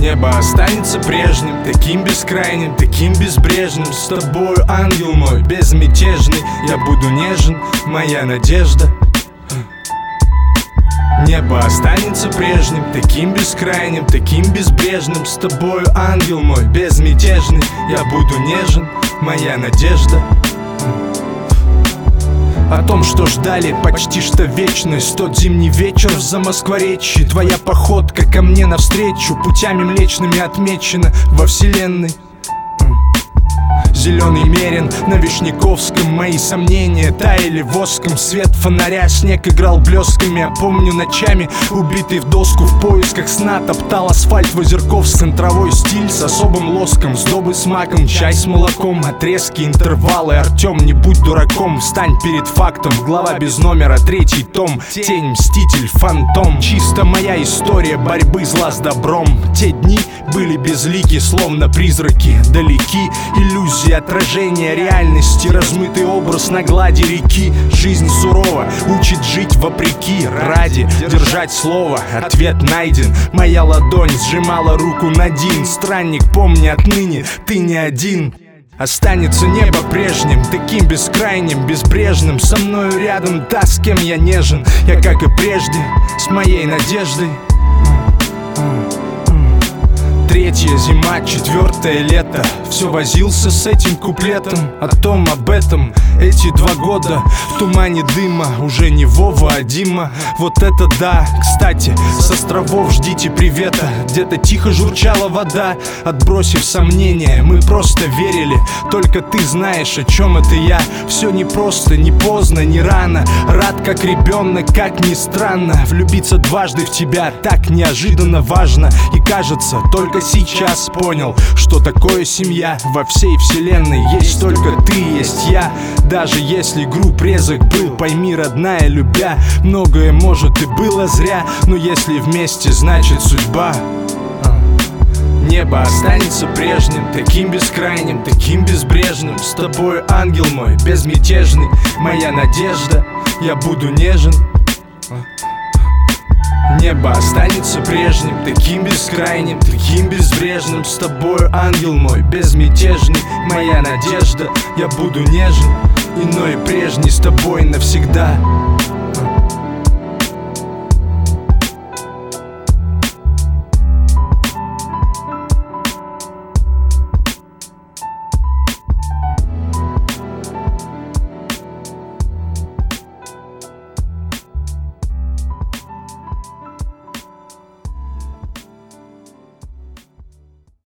Небо останется прежним, таким бескрайним, таким безбрежным. С тобою, ангел мой, безмятежный, я буду нежен, моя надежда. Небо останется прежним, таким бескрайним, таким безбрежным. С тобою, ангел мой, безмятежный, я буду нежен, моя надежда. О том, что ждали почти что вечность. Тот зимний вечер в Замоскворечье. Твоя походка ко мне навстречу путями млечными отмечена во вселенной. Зеленый мерин на Вишняковском. Мои сомнения таяли воском. Свет фонаря, снег играл блесками. Я помню ночами, убитый в доску, в поисках сна топтал асфальт в Озерковском. Травой стиль с особым лоском, сдобы с маком, чай с молоком, отрезки, интервалы. Артем, не будь дураком, встань перед фактом. Глава без номера, 3-й том. Тень, мститель, фантом. Чисто моя история борьбы зла с добром. Те дни были безлики, словно призраки. Далеки иллюзии отражения реальности, размытый образ на глади реки. Жизнь сурова, учит жить вопреки, ради держать слово. Ответ найден, моя ладонь сжимала руку Надин. Странник, помни, отныне ты не один. Останется небо прежним, таким бескрайним, безбрежным. Со мною рядом та, с кем я нежен. Я, как и прежде, с моей надеждой. Третья зима, 4-е лето. Все возился с этим куплетом. О том, об этом, эти 2 года. В тумане дыма, уже не Вова, а Дима. Вот это да, кстати, с островов ждите привета. Где-то тихо журчала вода. Отбросив сомнения, мы просто верили. Только ты знаешь, о чем это я. Все не просто, не поздно, не рано. Рад как ребенок, как ни странно. Влюбиться дважды в тебя так неожиданно важно. И кажется, только сейчас понял, что такое семья. Во всей вселенной есть только ты, есть я. Даже если груб резок был, пойми, родная, любя, многое может и было зря. Но если вместе, значит судьба. Небо останется прежним, таким бескрайним, таким безбрежным. С тобой, ангел мой, безмятежный, моя надежда, я буду нежен. Небо останется прежним, таким бескрайним, таким безбрежным. С тобою, ангел мой, безмятежный, моя надежда, я буду нежен, иной и прежний, с тобой навсегда.